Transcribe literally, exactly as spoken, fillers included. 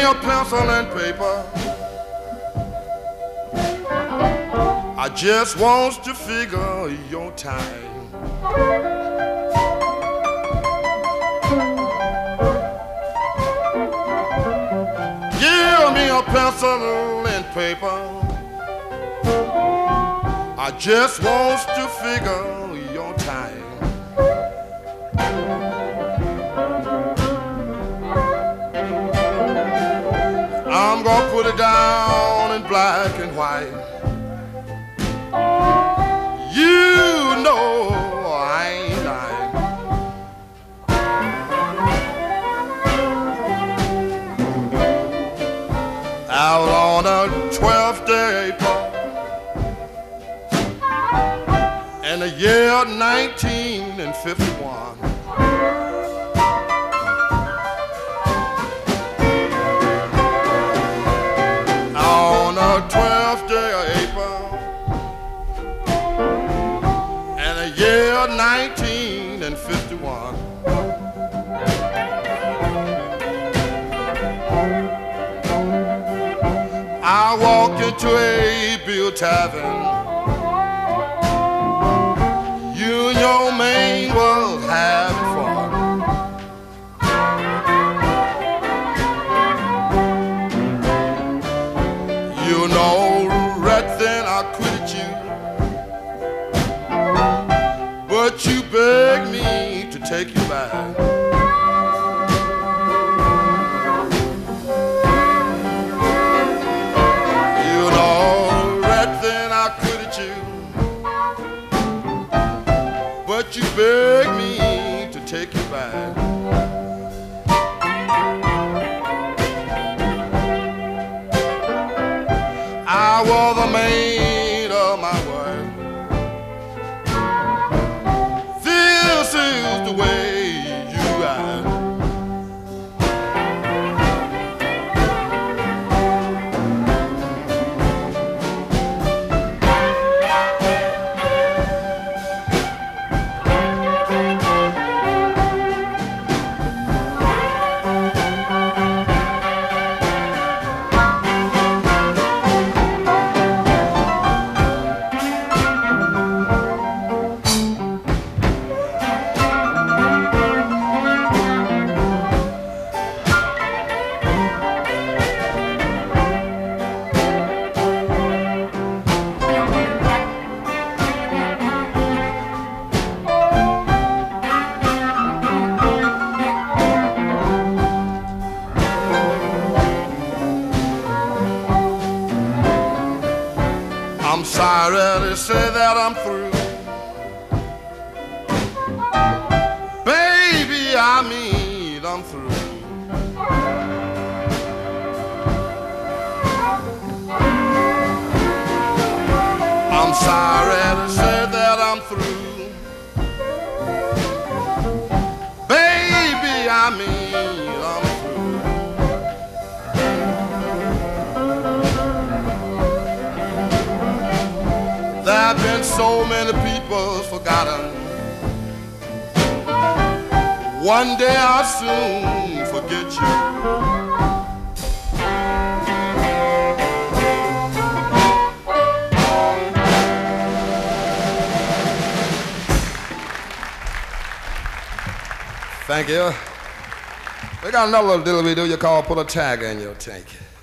a pencil and paper. I just want to figure your time. Give me a pencil and paper. I just want to figure your time. I'm gonna put it down in black and white. You know I ain't lying. Out on the twelfth day of April in the year nineteen fifty-one, on the twelfth day of April in the year nineteen fifty-one, I walked into a Bill Tavern. You and your man was having fun. You know, right then I quit you, but you begged me to take you back. You know, right then I quit you, but you begged me to take you back. I was the maid of my wife. This is the way you act. I'm sorry to say that I'm through. Baby, I mean I'm through. I'm sorry to say that I'm through. Baby, I mean I'm through. There have been so many people forgotten. One day I'll soon forget you. Thank you. We got another little ditty we do you call Put a Tag in Your Tank.